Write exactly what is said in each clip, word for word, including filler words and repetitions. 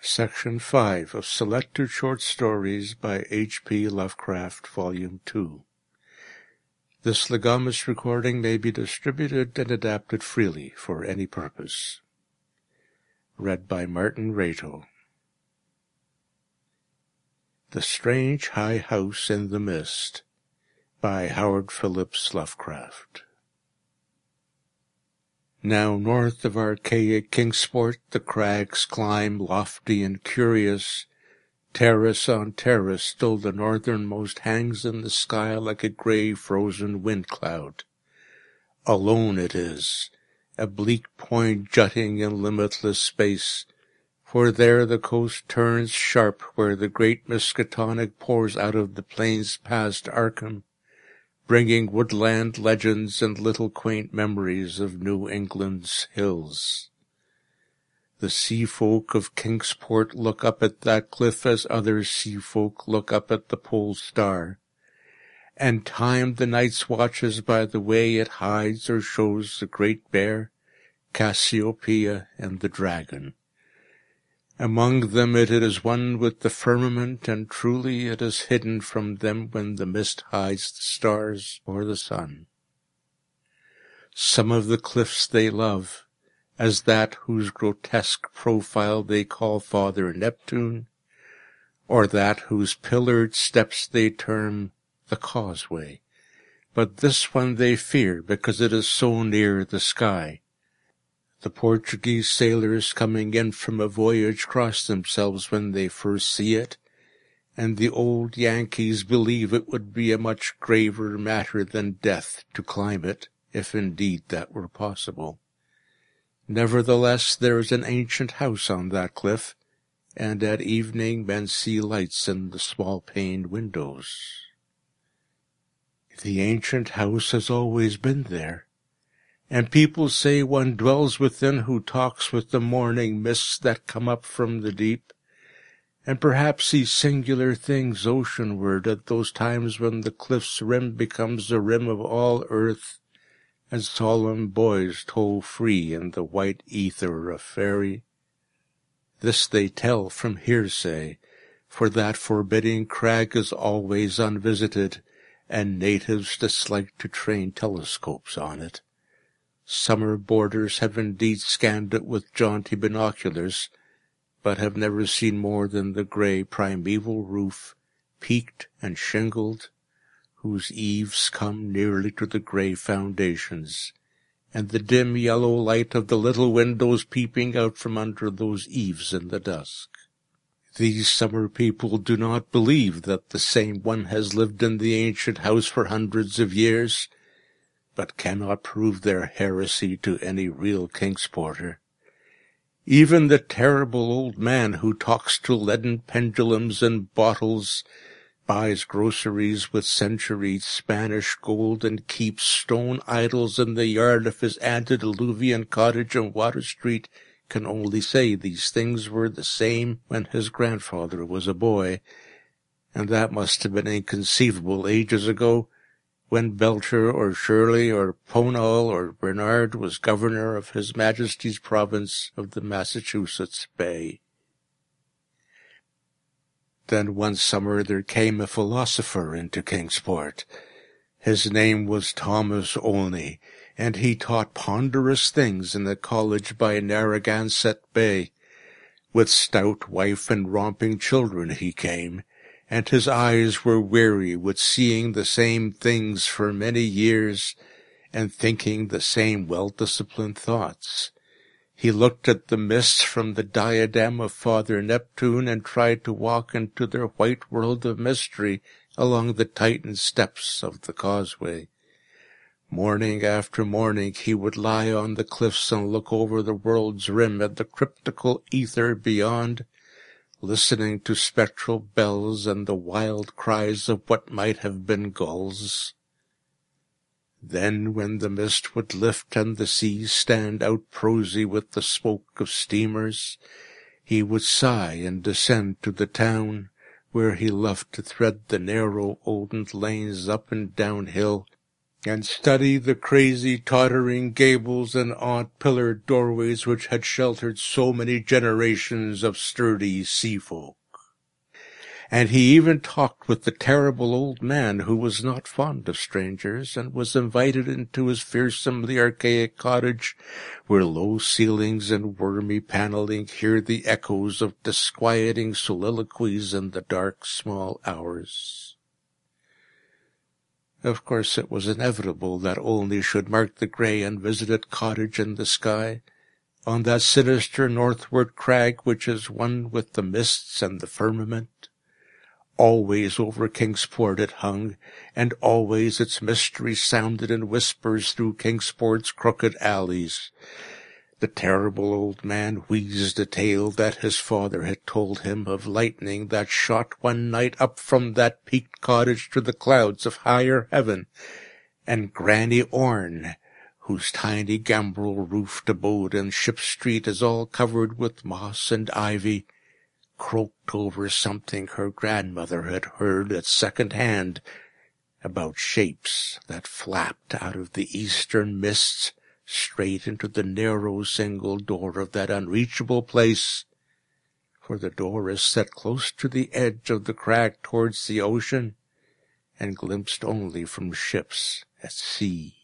Section five of Selected Short Stories by H P Lovecraft, Volume two. This legamus recording may be distributed and adapted freely for any purpose. Read by Martin Rato. The Strange High House in the Mist by Howard Phillips Lovecraft. Now north of archaic Kingsport the crags climb lofty and curious. Terrace on terrace still the northernmost hangs in the sky like a grey frozen wind cloud. Alone it is, a bleak point jutting in limitless space, for there the coast turns sharp where the great Miskatonic pours out of the plains past Arkham, bringing woodland legends and little quaint memories of New England's hills. The sea folk of Kingsport look up at that cliff as other sea folk look up at the pole star, and time the night's watches by the way it hides or shows the Great Bear, Cassiopeia, and the dragon. Among them it is one with the firmament, and truly it is hidden from them when the mist hides the stars or the sun. Some of the cliffs they love, as that whose grotesque profile they call Father Neptune, or that whose pillared steps they term the Causeway, but this one they fear because it is so near the sky. The Portuguese sailors coming in from a voyage cross themselves when they first see it, and the old Yankees believe it would be a much graver matter than death to climb it, if indeed that were possible. Nevertheless, there is an ancient house on that cliff, and at evening men see lights in the small-paned windows. The ancient house has always been there, and people say one dwells within who talks with the morning mists that come up from the deep, and perhaps sees singular things oceanward at those times when the cliff's rim becomes the rim of all earth, and solemn boys toll free in the white ether of faery. This they tell from hearsay, for that forbidding crag is always unvisited, and natives dislike to train telescopes on it. Summer boarders have indeed scanned it with jaunty binoculars, but have never seen more than the grey primeval roof, peaked and shingled, whose eaves come nearly to the grey foundations, and the dim yellow light of the little windows peeping out from under those eaves in the dusk. These summer people do not believe that the same one has lived in the ancient house for hundreds of years, but cannot prove their heresy to any real Kingsporter. Even the terrible old man who talks to leaden pendulums and bottles, buys groceries with century Spanish gold, and keeps stone idols in the yard of his antediluvian cottage on Water Street, can only say these things were the same when his grandfather was a boy, and that must have been inconceivable ages ago, when Belcher or Shirley or Pownall or Bernard was governor of His Majesty's province of the Massachusetts Bay. Then one summer there came a philosopher into Kingsport. His name was Thomas Olney, and he taught ponderous things in the college by Narragansett Bay. With stout wife and romping children he came, and his eyes were weary with seeing the same things for many years, and thinking the same well-disciplined thoughts. He looked at the mists from the diadem of Father Neptune and tried to walk into their white world of mystery along the tightened steps of the Causeway. Morning after morning he would lie on the cliffs and look over the world's rim at the cryptical ether beyond, listening to spectral bells and the wild cries of what might have been gulls. Then, when the mist would lift and the seas stand out prosy with the smoke of steamers, he would sigh and descend to the town, where he loved to thread the narrow olden lanes up and down hill, and study the crazy tottering gables and odd-pillared doorways which had sheltered so many generations of sturdy sea-folk. And he even talked with the terrible old man who was not fond of strangers, and was invited into his fearsomely archaic cottage, where low ceilings and wormy panelling hear the echoes of disquieting soliloquies in the dark small hours. Of course it was inevitable that only should mark the grey unvisited cottage in the sky, on that sinister northward crag which is one with the mists and the firmament. Always over Kingsport it hung, and always its mystery sounded in whispers through Kingsport's crooked alleys. The terrible old man wheezed a tale that his father had told him of lightning that shot one night up from that peaked cottage to the clouds of higher heaven, and Granny Orne, whose tiny gambrel-roofed abode in Ship Street is all covered with moss and ivy, croaked over something her grandmother had heard at second hand about shapes that flapped out of the eastern mists straight into the narrow single door of that unreachable place, for the door is set close to the edge of the crag towards the ocean, and glimpsed only from ships at sea.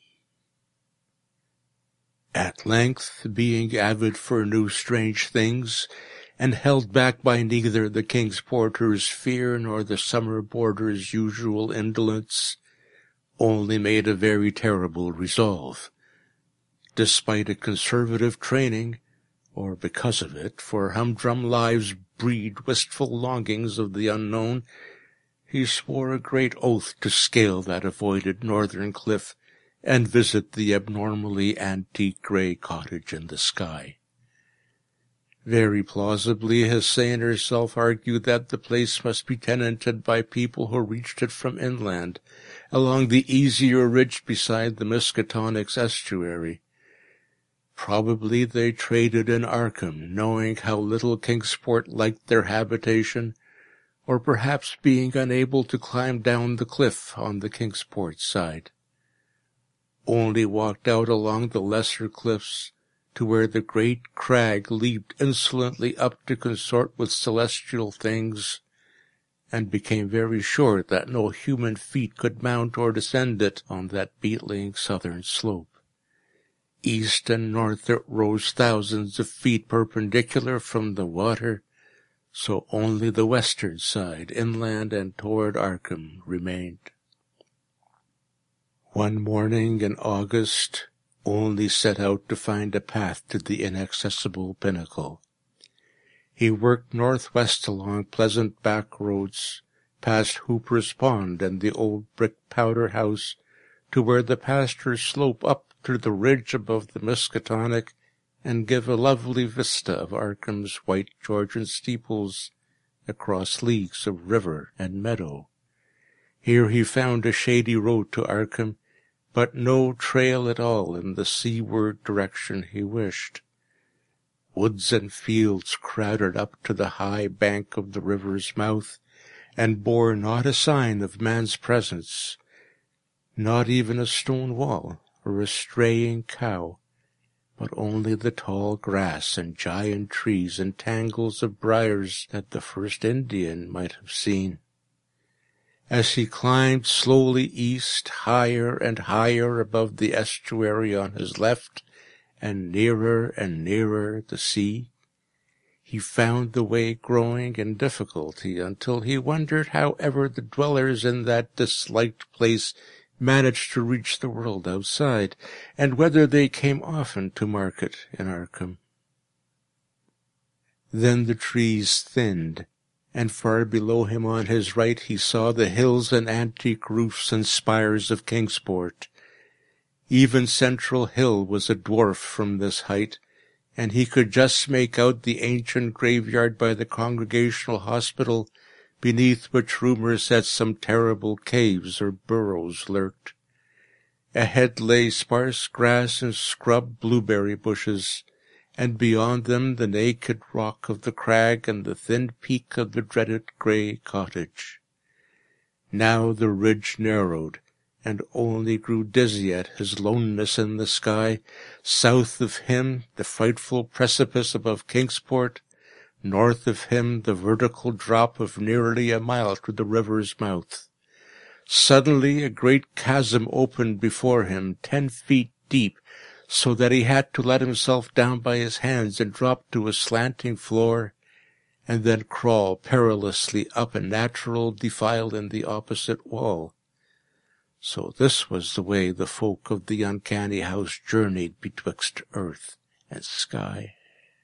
At length, being avid for new strange things, and held back by neither the Kingsporter's fear nor the summer boarder's usual indolence, only made a very terrible resolve. Despite a conservative training, or because of it, for humdrum lives breed wistful longings of the unknown, he swore a great oath to scale that avoided northern cliff and visit the abnormally antique grey cottage in the sky. Very plausibly his saner self argued that the place must be tenanted by people who reached it from inland, along the easier ridge beside the Miskatonic's estuary. Probably they traded in Arkham, knowing how little Kingsport liked their habitation, or perhaps being unable to climb down the cliff on the Kingsport side. Only walked out along the lesser cliffs, to where the great crag leaped insolently up to consort with celestial things, and became very sure that no human feet could mount or descend it on that beetling southern slope. East and north it rose thousands of feet perpendicular from the water, so only the western side, inland and toward Arkham, remained. One morning in August, only set out to find a path to the inaccessible pinnacle. He worked northwest along pleasant back roads, past Hooper's Pond and the old brick powder house, to where the pastures slope up to the ridge above the Miskatonic and give a lovely vista of Arkham's white Georgian steeples across leagues of river and meadow. Here he found a shady road to Arkham, but no trail at all in the seaward direction he wished. Woods and fields crowded up to the high bank of the river's mouth, and bore not a sign of man's presence, not even a stone wall or a straying cow, but only the tall grass and giant trees and tangles of briars that the first Indian might have seen. As he climbed slowly east, higher and higher above the estuary on his left, and nearer and nearer the sea, he found the way growing in difficulty until he wondered how ever the dwellers in that disliked place managed to reach the world outside, and whether they came often to market in Arkham. Then the trees thinned, and far below him on his right he saw the hills and antique roofs and spires of Kingsport. Even Central Hill was a dwarf from this height, and he could just make out the ancient graveyard by the Congregational Hospital, beneath which rumour said some terrible caves or burrows lurked. Ahead lay sparse grass and scrub blueberry bushes, and beyond them the naked rock of the crag and the thin peak of the dreaded grey cottage. Now the ridge narrowed, and only grew dizzy at his loneness in the sky. South of him, the frightful precipice above Kingsport. North of him, the vertical drop of nearly a mile to the river's mouth. Suddenly, a great chasm opened before him, ten feet deep, so that he had to let himself down by his hands and drop to a slanting floor, and then crawl perilously up a natural defile in the opposite wall. So this was the way the folk of the uncanny house journeyed betwixt earth and sky.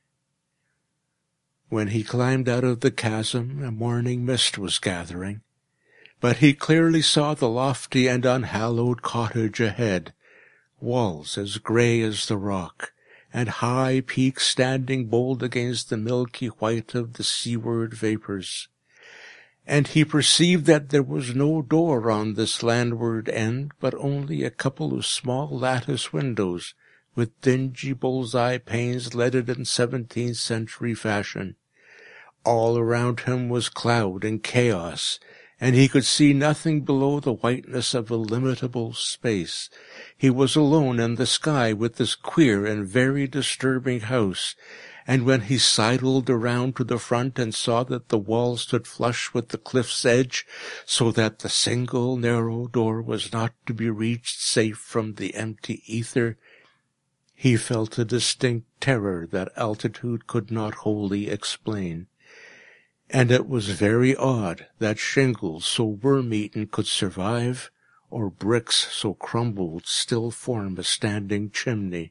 When he climbed out of the chasm, a morning mist was gathering, but he clearly saw the lofty and unhallowed cottage ahead, walls as grey as the rock, and high peaks standing bold against the milky white of the seaward vapours. And he perceived that there was no door on this landward end, but only a couple of small lattice windows, with dingy bull's-eye panes leaded in seventeenth century fashion. All around him was cloud and chaos, and he could see nothing below the whiteness of illimitable space. He was alone in the sky with this queer and very disturbing house, and when he sidled around to the front and saw that the wall stood flush with the cliff's edge, so that the single narrow door was not to be reached safe from the empty ether, he felt a distinct terror that altitude could not wholly explain. And it was very odd that shingles so worm-eaten could survive, or bricks so crumbled still form a standing chimney.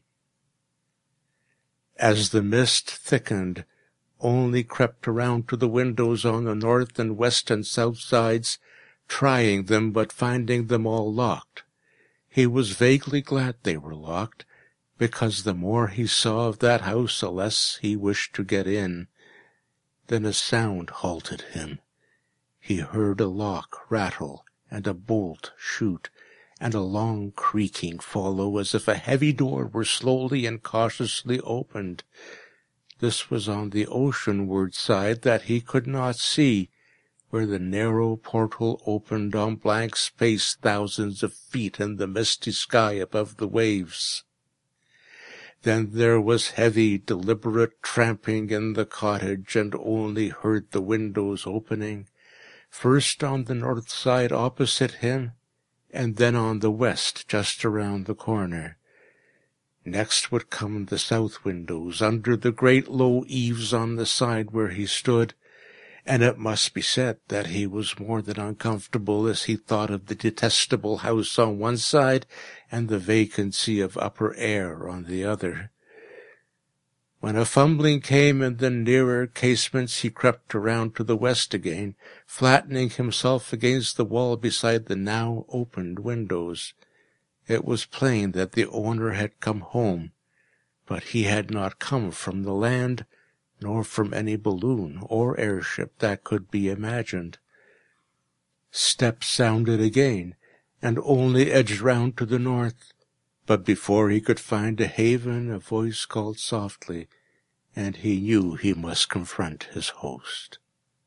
As the mist thickened, Olney crept around to the windows on the north and west and south sides, trying them but finding them all locked. He was vaguely glad they were locked, because the more he saw of that house, the less he wished to get in. Then a sound halted him. He heard a lock rattle and a bolt shoot, and a long creaking follow, as if a heavy door were slowly and cautiously opened. This was on the oceanward side that he could not see, where the narrow portal opened on blank space thousands of feet in the misty sky above the waves. Then there was heavy, deliberate tramping in the cottage, and Olney heard the windows opening, first on the north side opposite him, and then on the west just around the corner. Next would come the south windows, under the great low eaves on the side where he stood, and it must be said that he was more than uncomfortable as he thought of the detestable house on one side and the vacancy of upper air on the other. When a fumbling came in the nearer casements, he crept around to the west again, flattening himself against the wall beside the now opened windows. It was plain that the owner had come home, but he had not come from the land, nor from any balloon or airship that could be imagined. Steps sounded again, and Olney edged round to the north, but before he could find a haven, a voice called softly, and he knew he must confront his host.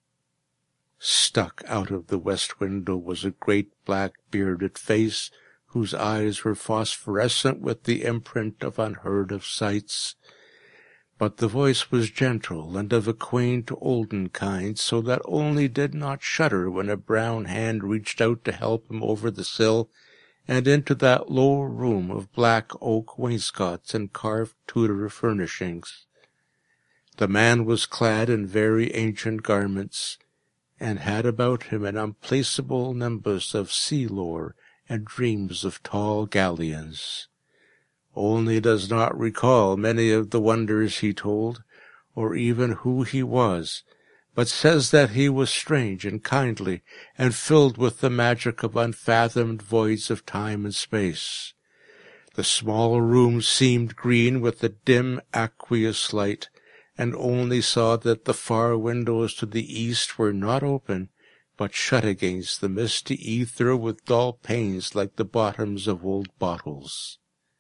Stuck out of the west window was a great black bearded face, whose eyes were phosphorescent with the imprint of unheard-of sights. But the voice was gentle and of a quaint olden kind, so that Olney did not shudder when a brown hand reached out to help him over the sill and into that low room of black oak wainscots and carved Tudor furnishings. The man was clad in very ancient garments, and had about him an unplaceable nimbus of sea-lore and dreams of tall galleons. Olney does not recall many of the wonders he told, or even who he was, but says that he was strange and kindly, and filled with the magic of unfathomed voids of time and space. The small room seemed green with a dim aqueous light, and Olney saw that the far windows to the east were not open, but shut against the misty ether with dull panes like the bottoms of old bottles.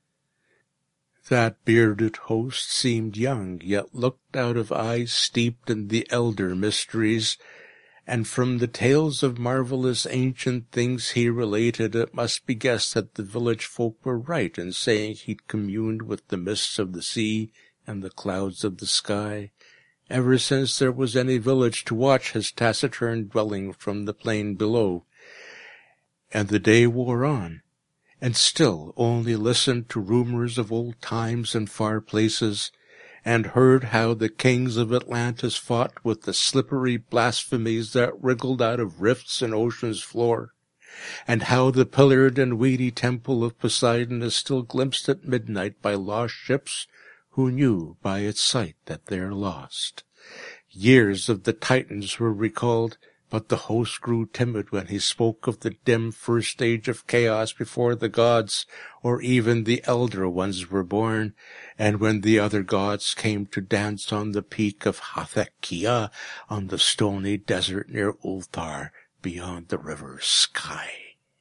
That bearded host seemed young, yet looked out of eyes steeped in the elder mysteries, and from the tales of marvelous ancient things he related, it must be guessed that the village folk were right in saying he'd communed with the mists of the sea and the clouds of the sky, ever since there was any village to watch his taciturn dwelling from the plain below. And the day wore on, and still only listened to rumors of old times and far places, and heard how the kings of Atlantis fought with the slippery blasphemies that wriggled out of rifts in ocean's floor, and how the pillared and weedy temple of Poseidon is still glimpsed at midnight by lost ships who knew by its sight that they're lost. Years of the Titans were recalled, but the host grew timid when he spoke of the dim first stage of chaos before the gods, or even the elder ones, were born, and when the other gods came to dance on the peak of Hathekkia on the stony desert near Ulthar beyond the river Sky.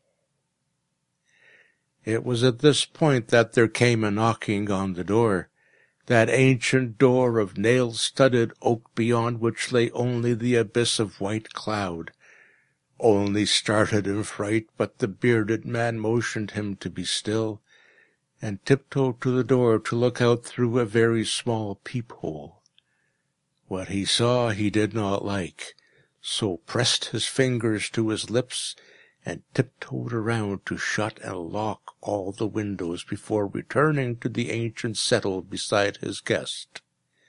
It was at this point that there came a knocking on the door, that ancient door of nail-studded oak beyond which lay only the abyss of white cloud. Only started in fright, but the bearded man motioned him to be still, and tiptoed to the door to look out through a very small peephole. What he saw he did not like, so pressed his fingers to his lips and tiptoed around to shut and lock all the windows before returning to the ancient settle beside his guest.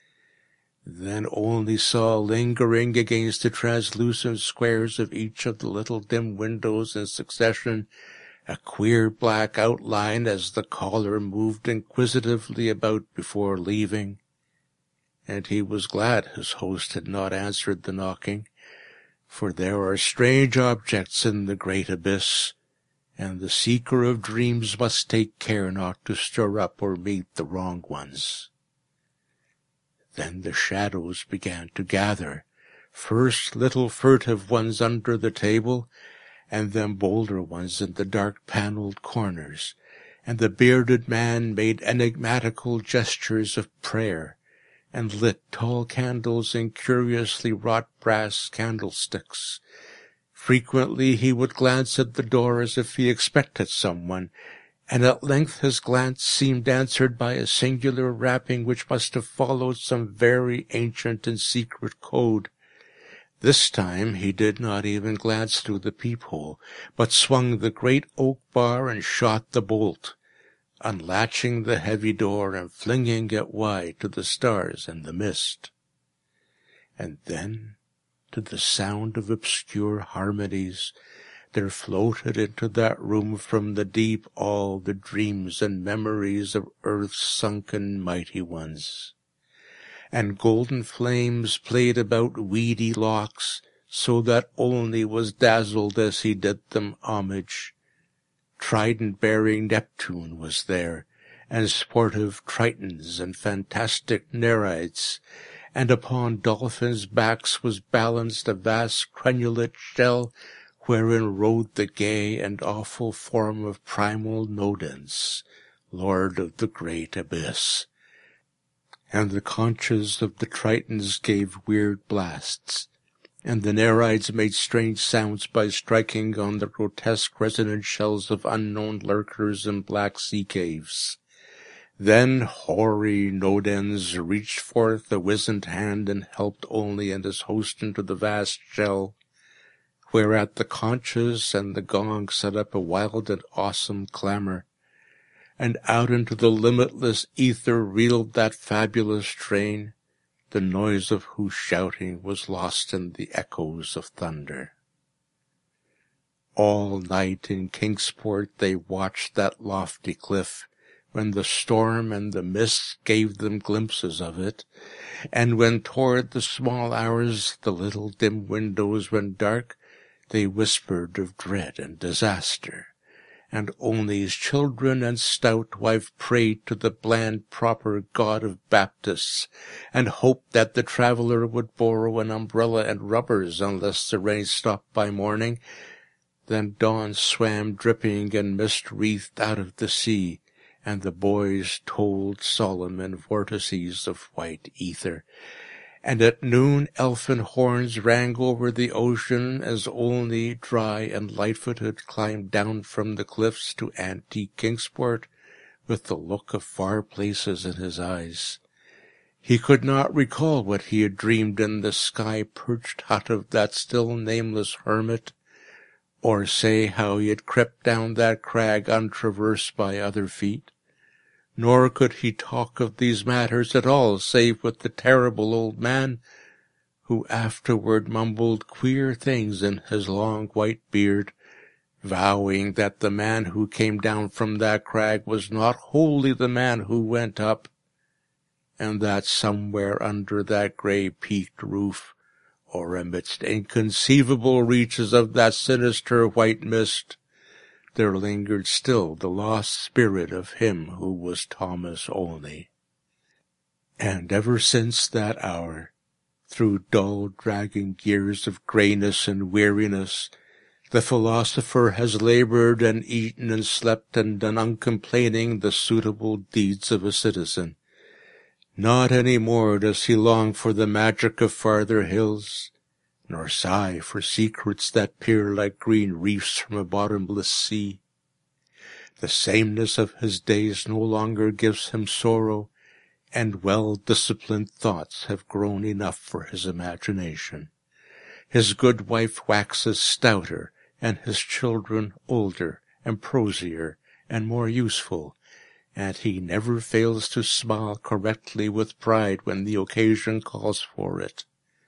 Then only saw lingering against the translucent squares of each of the little dim windows in succession a queer black outline as the caller moved inquisitively about before leaving. And he was glad his host had not answered the knocking, for there are strange objects in the great abyss, and the seeker of dreams must take care not to stir up or meet the wrong ones. Then the shadows began to gather, first little furtive ones under the table, and then bolder ones in the dark panelled corners, and the bearded man made enigmatical gestures of prayer, and lit tall candles in curiously wrought brass candlesticks. Frequently he would glance at the door as if he expected someone, and at length his glance seemed answered by a singular rapping which must have followed some very ancient and secret code. This time he did not even glance through the peephole, but swung the great oak bar and shot the bolt, unlatching the heavy door and flinging it wide to the stars and the mist. And then, to the sound of obscure harmonies, there floated into that room from the deep all the dreams and memories of earth's sunken mighty ones. And golden flames played about weedy locks, so that only was dazzled as he did them homage. Trident-bearing Neptune was there, and sportive Tritons and fantastic Nereids, and upon dolphins' backs was balanced a vast crenulate shell, wherein rode the gay and awful form of primal Nodens, lord of the great abyss. And the conches of the Tritons gave weird blasts, and the Nereids made strange sounds by striking on the grotesque resonant shells of unknown lurkers in black sea caves. Then hoary Nodens reached forth a wizened hand and helped Olney and his host into the vast shell, whereat the conches and the gong set up a wild and awesome clamor, and out into the limitless ether reeled that fabulous train, the noise of whose shouting was lost in the echoes of thunder. All night in Kingsport they watched that lofty cliff, when the storm and the mist gave them glimpses of it, and when toward the small hours the little dim windows went dark, they whispered of dread and disaster, and Olney's children and stout wife prayed to the bland proper God of Baptists, and hoped that the traveller would borrow an umbrella and rubbers unless the rain stopped by morning. Then dawn swam dripping and mist-wreathed out of the sea, and the boys told solemn in vortices of white ether, and at noon elfin horns rang over the ocean as Olney, dry and light-footed, climbed down from the cliffs to antique Kingsport with the look of far places in his eyes. He could not recall what he had dreamed in the sky-perched hut of that still nameless hermit, or say how he had crept down that crag untraversed by other feet. Nor could he talk of these matters at all, save with the terrible old man, who afterward mumbled queer things in his long white beard, vowing that the man who came down from that crag was not wholly the man who went up, and that somewhere under that grey peaked roof, or amidst inconceivable reaches of that sinister white mist, there lingered still the lost spirit of him who was Thomas Olney. And ever since that hour, through dull, dragging years of greyness and weariness, the philosopher has laboured and eaten and slept and done uncomplaining the suitable deeds of a citizen. Not any more does he long for the magic of farther hills, nor sigh for secrets that peer like green reefs from a bottomless sea. The sameness of his days no longer gives him sorrow, and well-disciplined thoughts have grown enough for his imagination. His good wife waxes stouter, and his children older and prosier and more useful, and he never fails to smile correctly with pride when the occasion calls for it.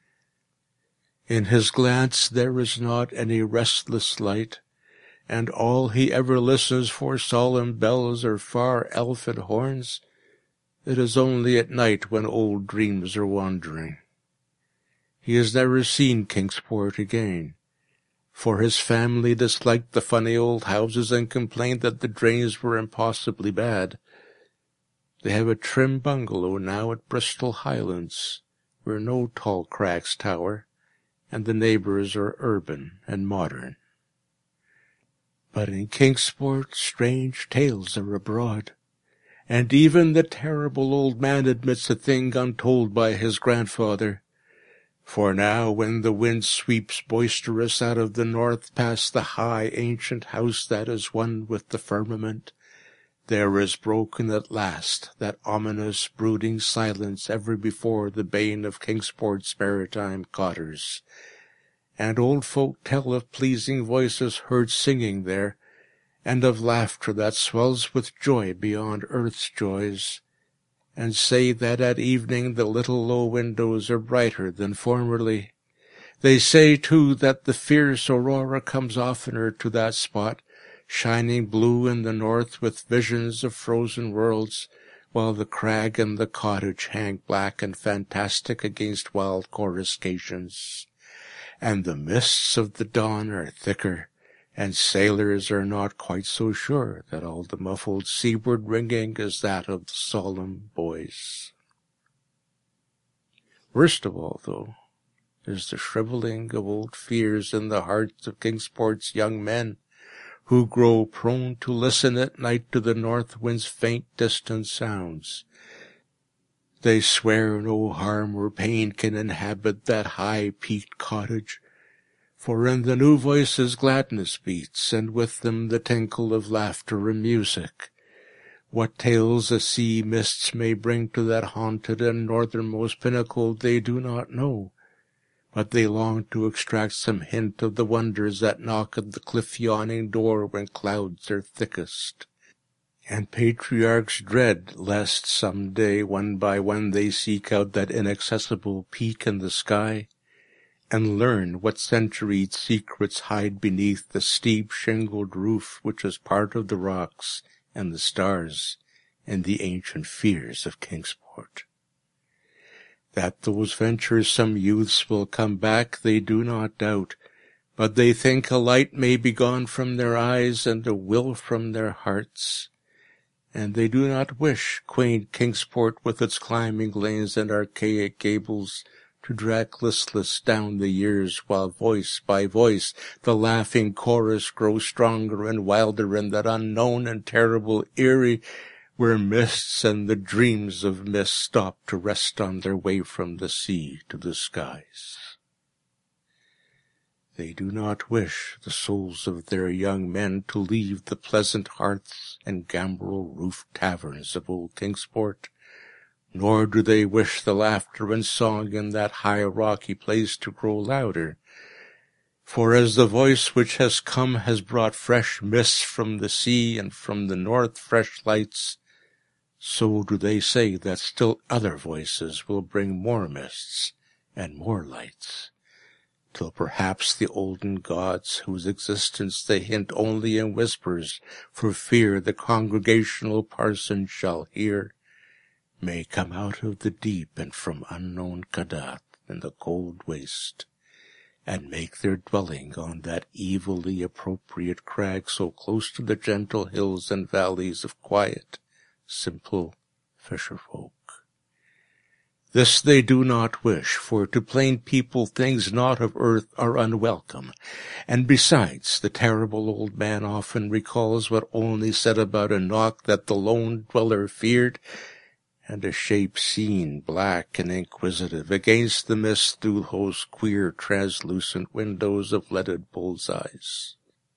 In his glance there is not any restless light, and all he ever listens for solemn bells or far elfin horns. It is only at night when old dreams are wandering. He has never seen Kingsport again, for his family disliked the funny old houses and complained that the drains were impossibly bad. They have a trim bungalow now at Bristol Highlands, where no tall crags tower, and the neighbours are urban and modern. But in Kingsport strange tales are abroad, and even the terrible old man admits a thing untold by his grandfather. For now, when the wind sweeps boisterous out of the north past the high ancient house that is one with the firmament, there is broken at last that ominous brooding silence ever before the bane of Kingsport's maritime cotters, and old folk tell of pleasing voices heard singing there, and of laughter that swells with joy beyond earth's joys, and say that at evening the little low windows are brighter than formerly. They say, too, that the fierce aurora comes oftener to that spot, shining blue in the north with visions of frozen worlds, while the crag and the cottage hang black and fantastic against wild coruscations. And the mists of the dawn are thicker, and sailors are not quite so sure that all the muffled seaward ringing is that of the solemn boys. Worst of all, though, is the shrivelling of old fears in the hearts of Kingsport's young men, who grow prone to listen at night to the north wind's faint distant sounds. They swear no harm or pain can inhabit that high-peaked cottage, for in the new voices gladness beats, and with them the tinkle of laughter and music. What tales the sea mists may bring to that haunted and northernmost pinnacle they do not know, but they long to extract some hint of the wonders that knock at the cliff-yawning door when clouds are thickest. And patriarchs dread lest some day, one by one, they seek out that inaccessible peak in the sky, and learn what centuried secrets hide beneath the steep shingled roof which is part of the rocks and the stars and the ancient fears of Kingsport. That those venturesome youths will come back they do not doubt, but they think a light may be gone from their eyes and a will from their hearts, and they do not wish quaint Kingsport with its climbing lanes and archaic gables to drag listless down the years, while voice by voice the laughing chorus grows stronger and wilder in that unknown and terrible eyrie where mists and the dreams of mist stop to rest on their way from the sea to the skies. They do not wish the souls of their young men to leave the pleasant hearths and gambrel-roofed taverns of old Kingsport, nor do they wish the laughter and song in that high rocky place to grow louder. For as the voice which has come has brought fresh mists from the sea, and from the north fresh lights, so do they say that still other voices will bring more mists and more lights, till perhaps the olden gods, whose existence they hint only in whispers for fear the congregational parson shall hear, may come out of the deep and from unknown Kadath in the cold waste, and make their dwelling on that evilly appropriate crag so close to the gentle hills and valleys of quiet, simple fisher-folk. This they do not wish, for to plain people things not of earth are unwelcome, and besides, the terrible old man often recalls what Olney said about a knock that the lone dweller feared, and a shape seen, black and inquisitive, against the mist through those queer translucent windows of leaded bull's-eyes.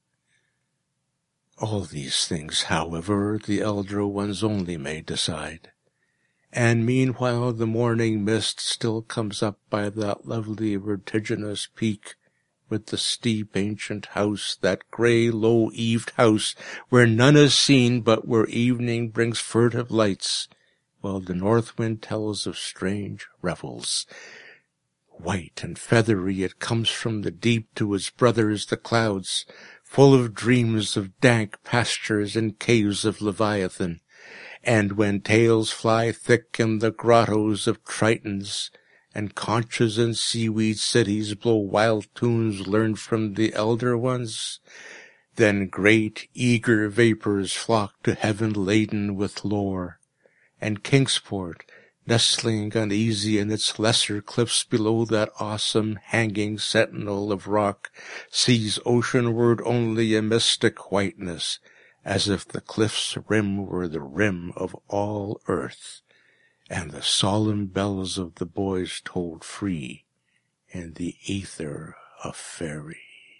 All these things, however, the elder ones only may decide. And meanwhile the morning mist still comes up by that lovely vertiginous peak, with the steep ancient house, that grey low-eaved house, where none is seen but where evening brings furtive lights, while the north wind tells of strange revels. White and feathery it comes from the deep to its brothers the clouds, full of dreams of dank pastures and caves of Leviathan. And when tales fly thick in the grottos of Tritons, and conches and seaweed cities blow wild tunes learned from the elder ones, then great eager vapours flock to heaven laden with lore, and Kingsport, nestling uneasy in its lesser cliffs below that awesome hanging sentinel of rock, sees oceanward only a mystic whiteness, as if the cliff's rim were the rim of all earth, and the solemn bells of the boys tolled free in the ether of faerie.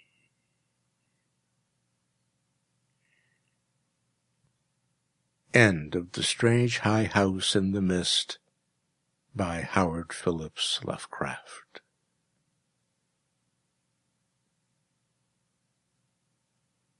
End of The Strange High House in the Mist by Howard Phillips Lovecraft.